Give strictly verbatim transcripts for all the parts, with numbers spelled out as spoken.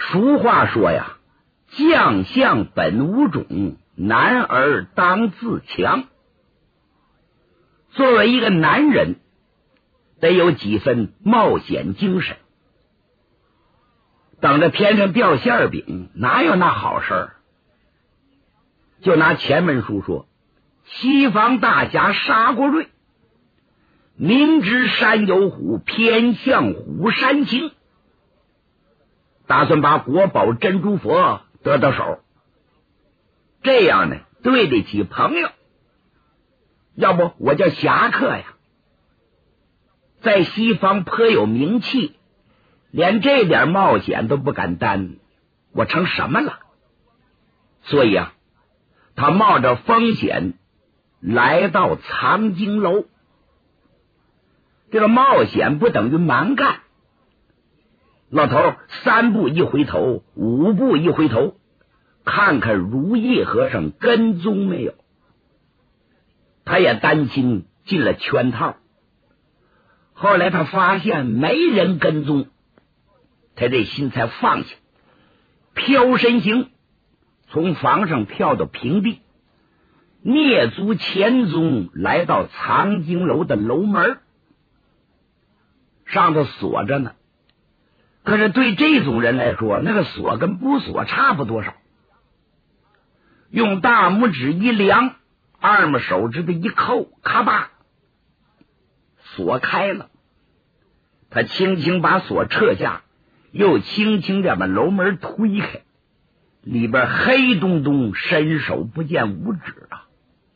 俗话说呀，将相本无种，男儿当自强。作为一个男人，得有几分冒险精神。等着天上掉馅饼，哪有那好事儿？就拿前文书说，西方大侠沙国瑞明知山有虎，偏向虎山行，打算把国宝珍珠佛得到手，这样呢对得起朋友。要不我叫侠客呀，在西方颇有名气，连这点冒险都不敢担，我成什么了？所以啊，他冒着风险来到藏经楼。这个冒险不等于蛮干，老头三步一回头，五步一回头，看看如意和尚跟踪没有。他也担心进了圈套，后来他发现没人跟踪，他这心才放下，飘身行，从房上跳到平地，蹑足潜踪，来到藏经楼的楼门，上头锁着呢。可是对这种人来说，那个锁跟不锁差不多少。用大拇指一量，二拇手指头一扣，咔吧，锁开了。他轻轻把锁撤下，又轻轻地把楼门推开，里边黑洞洞，伸手不见五指啊！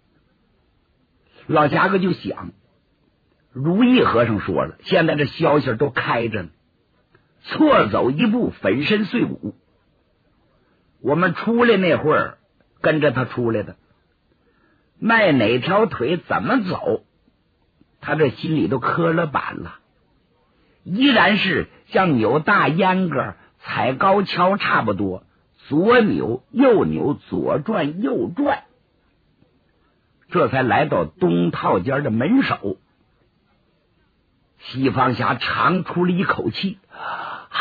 老侠客就想，如意和尚说了，现在这消息都开着呢，错走一步粉身碎骨。我们出来那会儿跟着他出来的，迈哪条腿怎么走，他这心里都磕了板了，依然是像扭大秧歌踩高跷差不多，左扭右扭，左转右转。这才来到东套间的门首，西方侠长出了一口气，啊，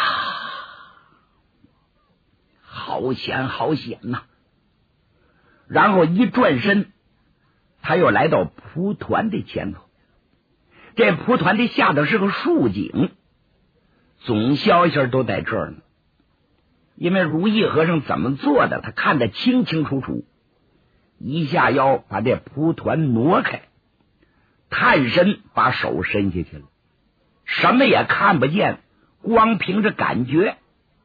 好险好险呐、啊！然后一转身，他又来到蒲团的前头。这蒲团的下头是个竖井，总消息都在这儿呢。因为如意和尚怎么做的，他看得清清楚楚。一下腰把这蒲团挪开，探身把手伸下去了，什么也看不见，光凭着感觉，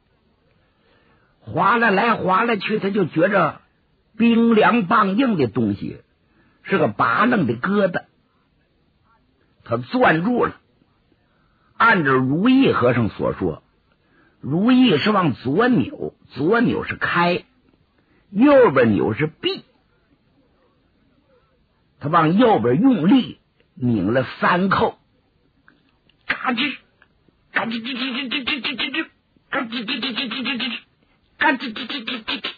划了来划了去，他就觉着冰凉棒硬的东西，是个拔楞的疙瘩。他攥住了，按照如意和尚所说，如意是往左扭，左扭是开，右边扭是闭。他往右边用力拧了三扣，嘎吱嘎吱吱吱吱吱吱吱吱，嘎吱吱吱吱吱吱吱，嘎吱吱吱吱吱吱，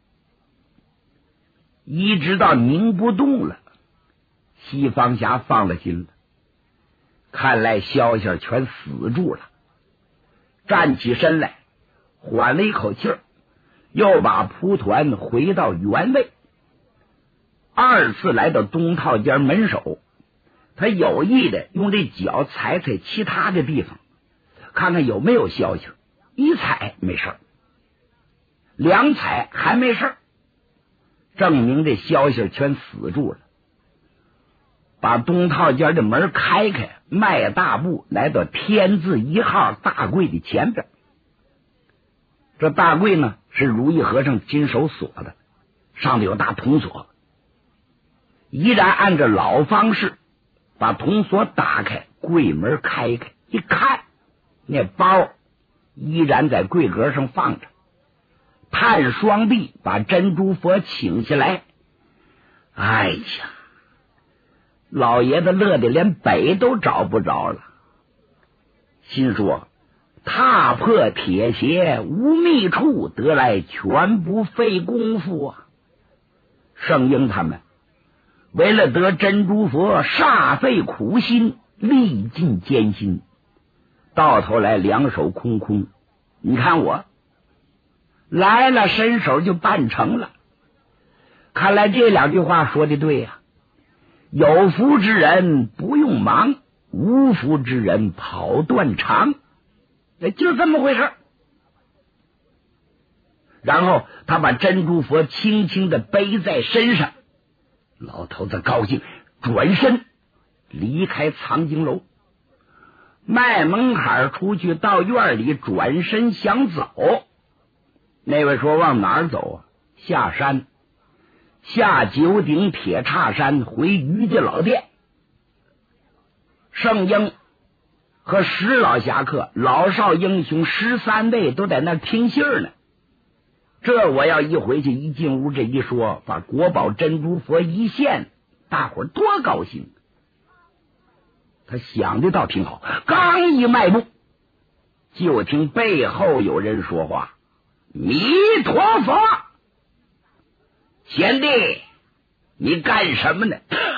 一直到拧不动了，西方侠放了心了，看来消息全死住了。站起身来，缓了一口气儿，又把蒲团回到原位。二次来到东套间门首，他有意的用这脚踩踩其他的地方，看看有没有消息。一踩没事儿，两踩还没事儿，证明这消息全死住了。把东套间的门开开，迈大步来到天字一号大柜的前边。这大柜呢是如意和尚亲手锁的，上头有大铜锁。依然按照老方式把铜锁打开，柜门开开，一看那包依然在柜格上放着，探双臂把珍珠佛请下来。哎呀，老爷子乐得连北都找不着了，心说踏破铁鞋无觅处，得来全不费功夫啊！圣婴他们为了得珍珠佛，煞费苦心，历尽艰辛，到头来两手空空。你看我来了伸手就办成了。看来这两句话说的对呀、啊，有福之人不用忙，无福之人跑断肠，就这么回事。然后他把珍珠佛轻轻的背在身上，老头子高兴，转身离开藏经楼，迈门槛出去到院里，转身想走。那位说往哪儿走啊？下山，下九鼎铁叉山回于家老店。圣英和石老侠客、老少英雄十三位都在那听信呢。这我要一回去，一进屋这一说，把国宝珍珠佛一现，大伙儿多高兴。他想的倒挺好，刚一迈步，就听背后有人说话：“弥陀佛，贤弟，你干什么呢？”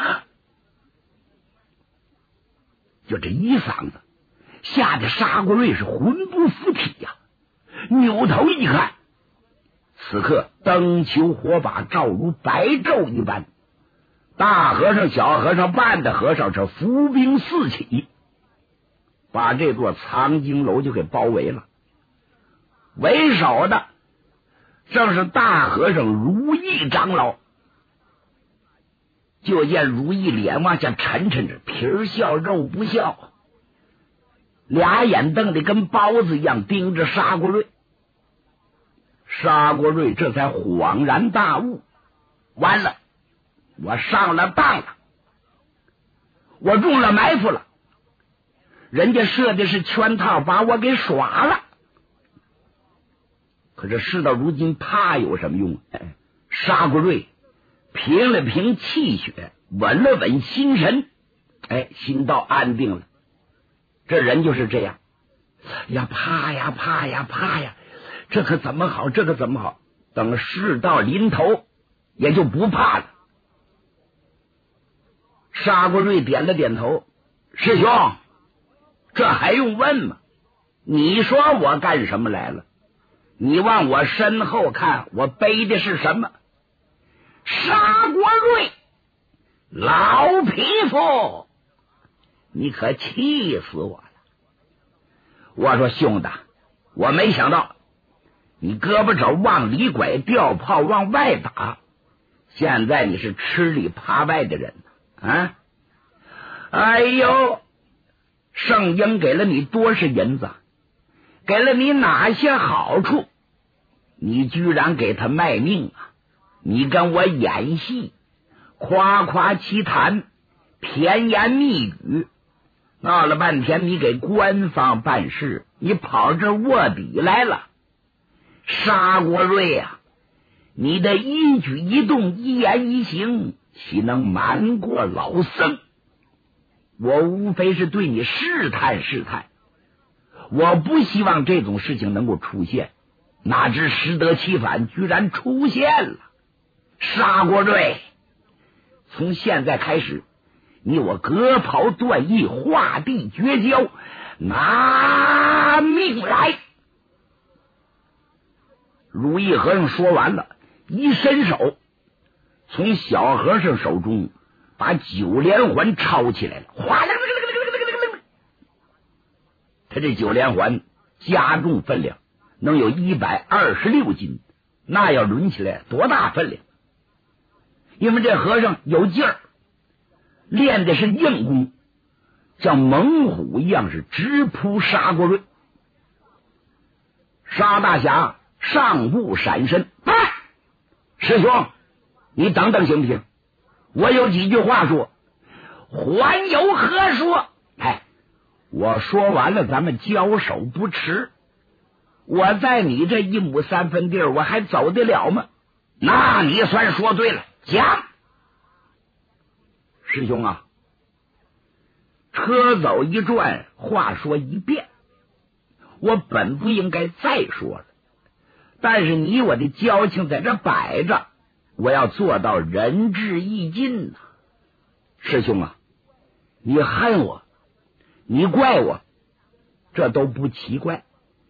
就这一嗓子，吓得沙国瑞是魂不附体呀、啊！扭头一看，此刻灯球火把照如白昼一般，大和尚小和尚半的和尚这伏兵四起，把这座藏经楼就给包围了。为首的正是大和尚如意长老。就见如意脸往下沉沉着，皮儿笑肉不笑，俩眼瞪得跟包子一样盯着沙国瑞。沙国瑞这才恍然大悟，完了，我上了当了，我中了埋伏了，人家设的是圈套，把我给耍了。可是事到如今，怕有什么用？哎，沙国瑞平了平气血，稳了稳心神，哎，心道安定了。这人就是这样呀，怕呀怕呀怕呀，这可怎么好，这可怎么好，等事到临头也就不怕了。沙国瑞点了点头：“师兄，这还用问吗？你说我干什么来了？你往我身后看，我背的是什么？沙国瑞，老匹夫，你可气死我了！我说兄弟，我没想到你胳膊肘往里拐，吊炮往外打，现在你是吃里扒外的人啊！哎呦，圣婴给了你多少银子？给了你哪些好处？你居然给他卖命啊！你跟我演戏，夸夸其谈，甜言蜜语，闹了半天你给官方办事，你跑这卧底来了。沙国瑞啊，你的一举一动一言一行岂能瞒过老僧？我无非是对你试探试探，我不希望这种事情能够出现，哪知适得其反，居然出现了。沙国瑞，从现在开始，你我割袍断义，画地绝交，拿命来！如意和尚说完了，一伸手，从小和尚手中把九连环抄起来了，哗啦啦啦啦啦啦啦！他这九连环加重分量，能有一百二十六斤，那要抡起来多大分量？因为这和尚有劲儿，练的是硬功，像猛虎一样是直扑沙国瑞。沙大侠上步闪身，哎，师兄，你等等行不行？我有几句话说。还有何说？哎，我说完了，咱们交手不迟。我在你这一亩三分地儿，我还走得了吗？那你算说对了。讲，师兄啊，车走一转，话说一遍，我本不应该再说了，但是你我的交情在这摆着，我要做到仁至义尽呐、啊。师兄啊，你恨我，你怪我，这都不奇怪，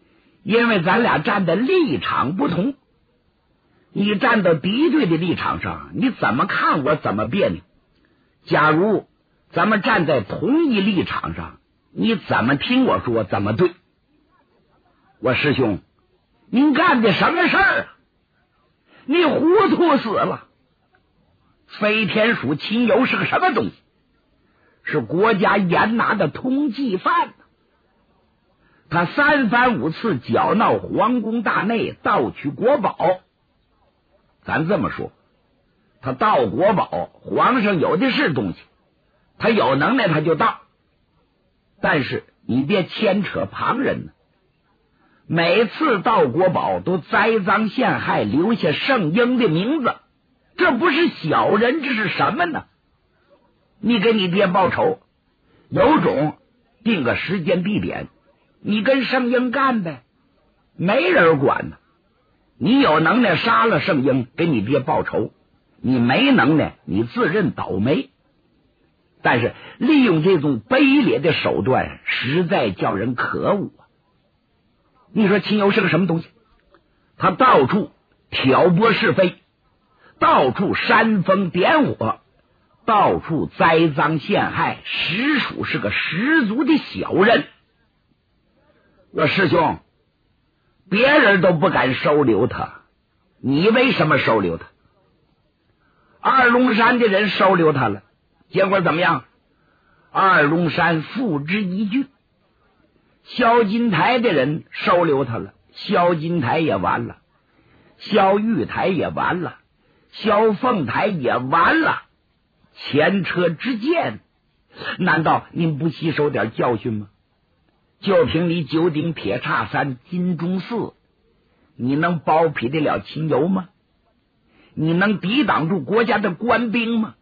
因为咱俩站的立场不同。你站到敌对的立场上，你怎么看我怎么别扭。假如咱们站在同一立场上，你怎么听我说怎么对。我师兄，您干的什么事儿啊？你糊涂死了。飞天鼠秦游是个什么东西？是国家严拿的通缉犯。他三番五次搅闹皇宫大内，盗取国宝。咱这么说，他盗国宝，皇上有的是东西，他有能耐他就盗。但是你别牵扯旁人呢。每次盗国宝都栽赃陷害，留下圣婴的名字，这不是小人，这是什么呢？你给你爹报仇，有种定个时间地点，你跟圣婴干呗，没人管呢。你有能耐杀了圣婴给你爹报仇，你没能耐你自认倒霉。但是利用这种卑劣的手段，实在叫人可恶啊！你说秦游是个什么东西？他到处挑拨是非，到处煽风点火，到处栽赃陷害，实属是个十足的小人。我师兄，别人都不敢收留他，你为什么收留他？二龙山的人收留他了，结果怎么样？二龙山付之一炬。萧金台的人收留他了，萧金台也完了，萧玉台也完了，萧凤台也完了。前车之鉴，难道您不吸收点教训吗？就凭你九鼎铁叉山金钟寺，你能包庇得了秦游吗？你能抵挡住国家的官兵吗？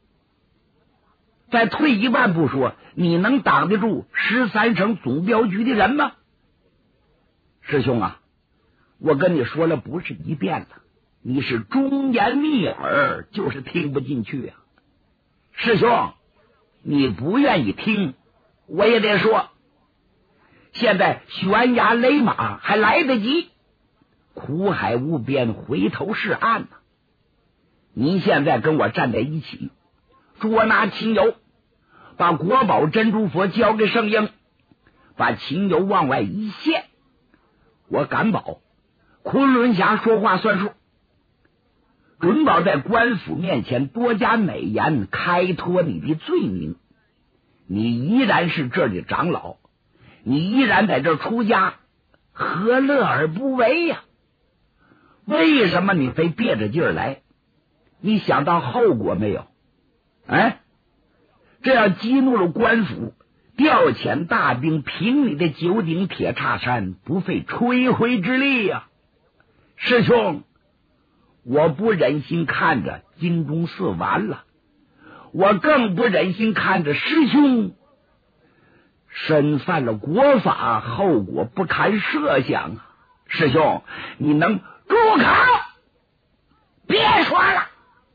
再退一万步说，你能挡得住十三省总镖局的人吗？师兄啊，我跟你说了不是一遍了，你是忠言逆耳，就是听不进去啊。师兄，你不愿意听，我也得说，现在悬崖勒马还来得及，苦海无边，回头是岸呢。您现在跟我站在一起，捉拿秦游，把国宝珍珠佛交给圣婴，把秦游往外一献，我敢保昆仑峡说话算数，准保在官府面前多加美言，开脱你的罪名。你依然是这儿的长老，你依然在这儿出家，何乐而不为呀？为什么你非憋着劲儿来？你想到后果没有？哎，这要激怒了官府，调遣大兵平你的九鼎铁叉山，不费吹灰之力呀！师兄，我不忍心看着金钟寺完了，我更不忍心看着师兄身犯了国法，后果不堪设想啊！师兄，你能住口，别说了。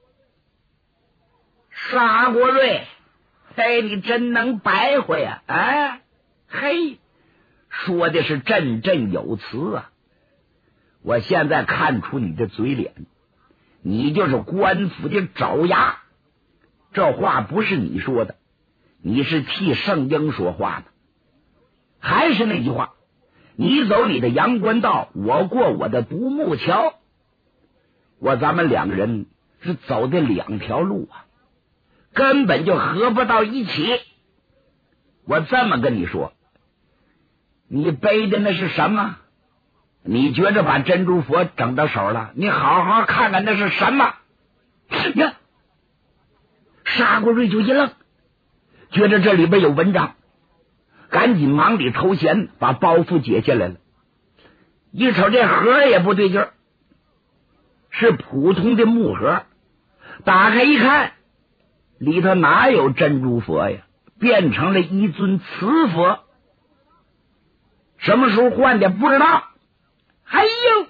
沙国瑞，嘿，你真能白话呀！啊，嘿，说的是振振有词啊！我现在看出你的嘴脸，你就是官府的爪牙。这话不是你说的，你是替圣婴说话的。还是那句话，你走你的阳关道，我过我的独木桥。我咱们两个人是走的两条路啊，根本就合不到一起。我这么跟你说，你背的那是什么？你觉着把珍珠佛整到手了，你好好看看那是什么呀？沙国瑞就一愣，觉着这里边有文章，赶紧忙里偷闲把包袱解下来了。一瞅这盒也不对劲儿，是普通的木盒，打开一看，里头哪有珍珠佛呀，变成了一尊瓷佛。什么时候换的不知道。哎呦，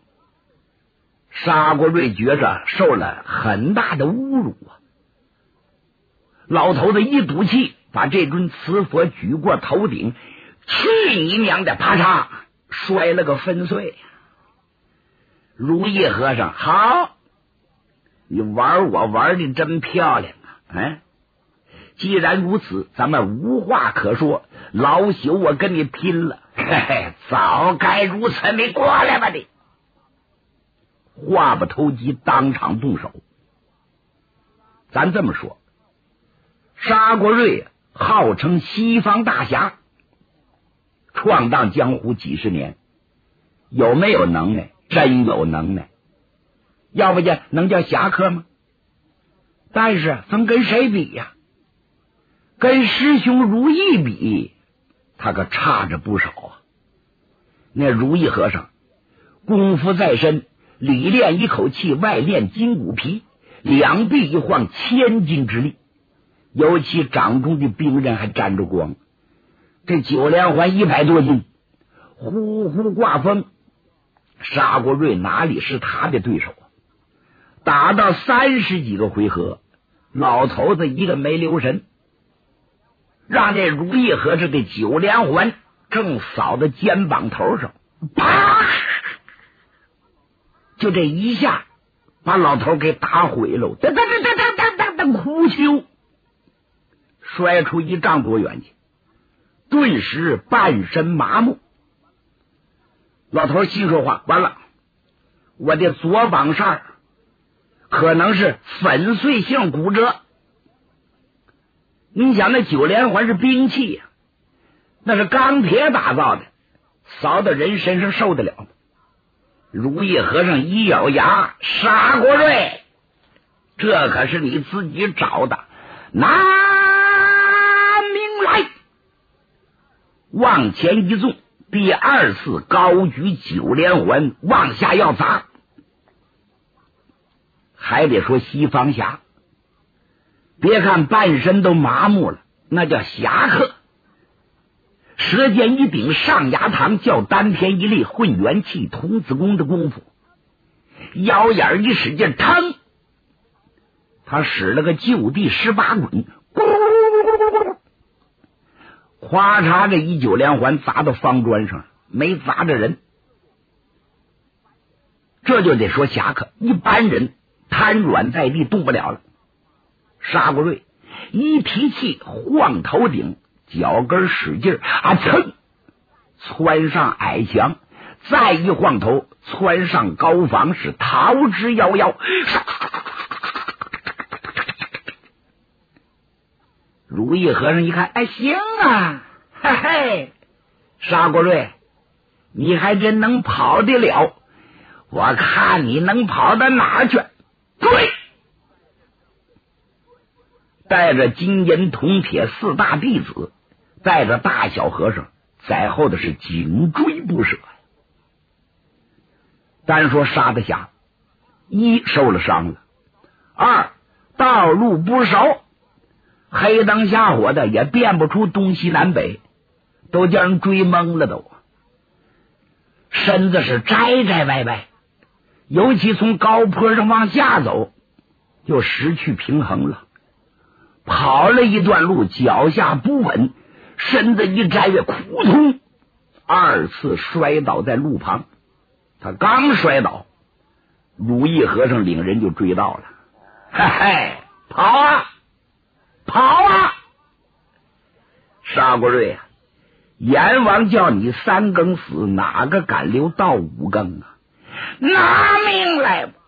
沙国瑞觉着受了很大的侮辱啊！老头子一赌气，把这尊瓷佛举过头顶，去你娘的！啪嚓， 摔了个粉碎。如意和尚，好，你玩我玩的真漂亮啊！哎，既然如此，咱们无话可说，老朽我跟你拼了！嘿嘿，早该如此，你过来吧你！话不投机，当场动手。咱这么说，沙国瑞号称西方大侠，闯荡江湖几十年，有没有能耐？真有能耐，要不然能叫侠客吗？但是分跟谁比呀？跟师兄如意比，他可差着不少啊。那如意和尚功夫在身，里练一口气，外练筋骨皮，两臂一晃千斤之力，尤其掌中的兵刃还沾着光。这九连环一百多斤，呼呼刮风，沙国瑞哪里是他的对手啊？打到三十几个回合，老头子一个没留神，让这如意和这的九连环正扫到肩膀头上，啪！就这一下，把老头给打毁了，哒哒哒哒哒哒哒，哭丘，摔出一丈多远去，顿时半身麻木。老头心说话，完了，我的左膀扇可能是粉碎性骨折。你想那九连环是兵器呀、啊，那是钢铁打造的，扫到人身上受得了吗？如意和尚一咬牙，沙国瑞，这可是你自己找的，拿命来！往前一纵，第二次高举九连环往下要砸。还得说西方侠，别看半身都麻木了，那叫侠客。舌尖一顶，上牙膛，叫丹田一力，混元气，童子功的功夫。腰眼一使劲，腾，他使了个就地十八滚，咵嚓，这一九连环砸到方砖上，没砸着人。这就得说侠客，一般人瘫软在地动不了了。沙国瑞一提气，晃头顶，脚跟使劲啊，噌，窜上矮墙，再一晃头，窜上高房，是逃之夭夭。如意和尚一看，哎，行啊，嘿嘿，沙国瑞，你还真能跑得了，我看你能跑到哪儿去？对，带着金银铜铁四大弟子，带着大小和尚在后的是紧追不舍。单说沙德侠，一受了伤了，二道路不熟，黑灯瞎火的也辨不出东西南北，都叫人追懵了都。身子是摘摘歪歪，尤其从高坡上往下走，就失去平衡了。跑了一段路，脚下不稳，身子一摘越，扑通，二次摔倒在路旁。他刚摔倒，如意和尚领人就追到了。嘿嘿，跑啊，跑啊！沙国瑞啊，阎王叫你三更死，哪个敢留到五更啊？拿命来吧！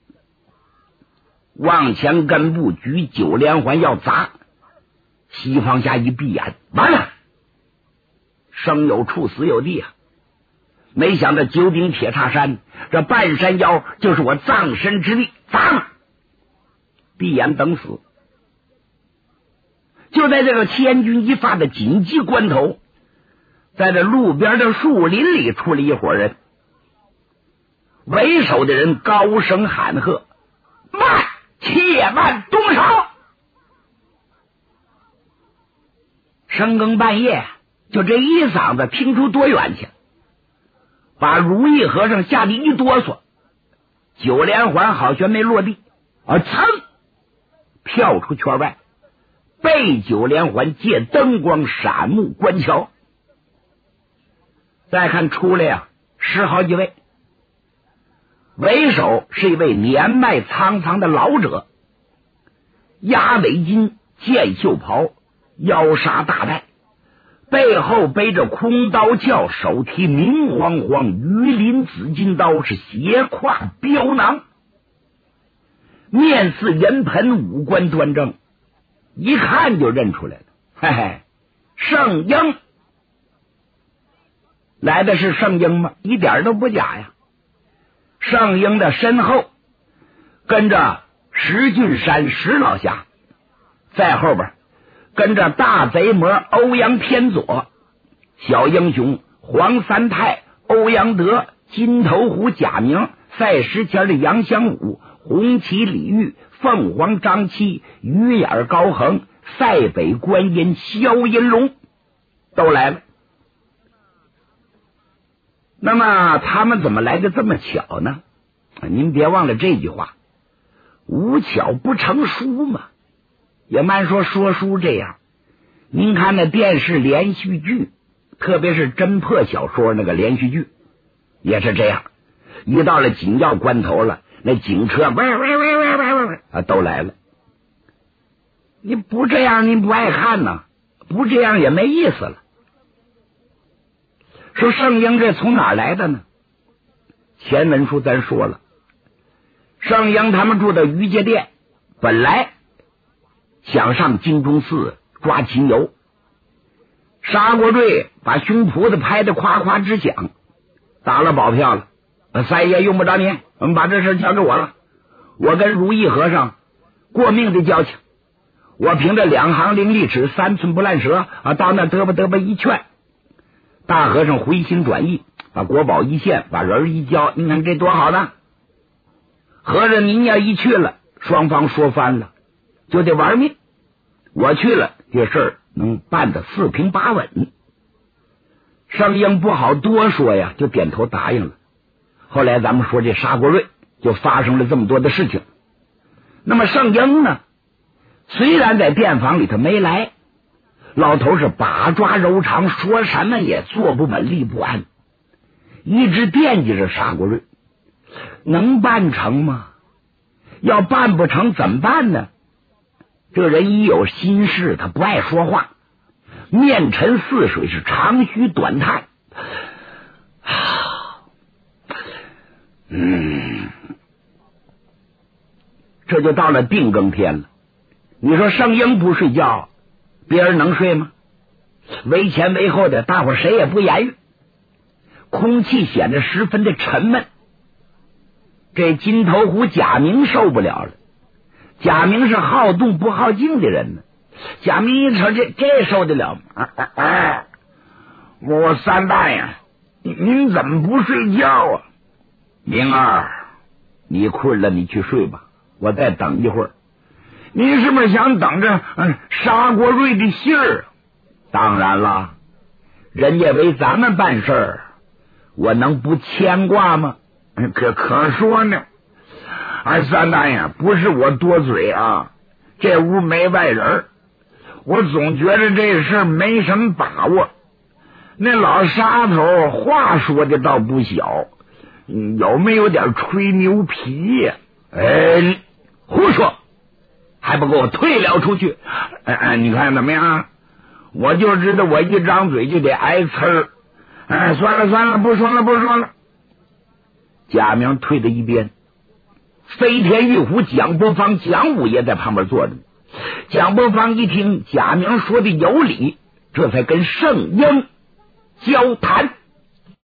往前跟步，举九连环要砸。西方侠一闭眼，完了，生有处死有地啊！没想到九鼎铁叉山，这半山腰就是我葬身之地，砸！闭眼等死。就在这个千钧一发的紧急关头，在这路边的树林里出了一伙人，为首的人高声喊喝：“慢！切慢动手！”深更半夜，就这一嗓子听出多远去，把如意和尚吓得一哆嗦，九连环好悬没落地，啊，噌，跳出圈外，被九连环借灯光闪目观瞧。 再看出来呀，十好几位，为首是一位年迈苍苍的老者，鸭尾巾，箭袖袍，腰纱大带，背后背着空刀鞘，手提明晃晃鱼鳞紫金刀，是斜挎镖囊，面似银盆，五官端正，一看就认出来了。嘿嘿，圣婴来的是圣婴吗？一点都不假呀。圣婴的身后跟着石俊山石老侠，在后边跟着大贼魔欧阳天佐，小英雄黄三泰、欧阳德、金头虎贾明、赛石前的杨香武、红旗李煜、凤凰张七、鱼眼高恒、塞北观音萧银龙都来了。那么他们怎么来的这么巧呢？您别忘了这句话，无巧不成书嘛。也慢说说书这样，您看那电视连续剧，特别是侦破小说那个连续剧也是这样，一到了紧要关头了，那警车喂喂喂喂喂喂啊都来了。你不这样您不爱看呢，不这样也没意思了。说圣婴这从哪儿来的呢？前文书咱说了，圣婴他们住的余界殿，本来想上金钟寺抓秦游，沙国瑞把胸脯子拍得夸夸直响，打了保票了，三爷用不着您，我们把这事交给我了。我跟如意和尚过命的交情，我凭着两行伶俐齿，三寸不烂舌啊，到那嘚吧嘚吧一劝，大和尚回心转意，把国宝一献，把人一交，你看这多好呢。合着您要一去了，双方说翻了，就得玩命。我去了，这事儿能办得四平八稳。圣婴不好多说呀，就点头答应了。后来咱们说这沙国瑞就发生了这么多的事情。那么圣婴呢，虽然在殿房里头没来，老头是把抓揉肠，说什么也坐不稳，立不安，一直惦记着沙国瑞。能办成吗？要办不成怎么办呢？这人一有心事，他不爱说话，面沉似水，是长吁短叹。嗯，这就到了定更天了。你说圣婴不睡觉，别人能睡吗？为前为后的，大伙儿谁也不言语，空气显得十分的沉闷。这金头虎贾明受不了了，贾明是好动不好静的人呢。贾明一瞅，这这受得了吗？哎哎哎，我三大爷，您怎么不睡觉啊？明儿，你困了，你去睡吧，我再等一会儿。您是不是想等着嗯沙国瑞的信儿？当然了，人家为咱们办事儿，我能不牵挂吗？可可说呢，哎，三大爷，不是我多嘴啊，这屋没外人，我总觉得这事儿没什么把握。那老沙头话说的倒不小，有没有点吹牛皮呀？哎，胡说，还不给我退了出去！哎哎，你看怎么样？我就知道我一张嘴就得挨呲儿。哎，算了算了，不说了不说了。贾明退到一边，飞天玉虎蒋伯方蒋五爷在旁边坐着。蒋伯方一听贾明说的有理，这才跟圣婴交谈。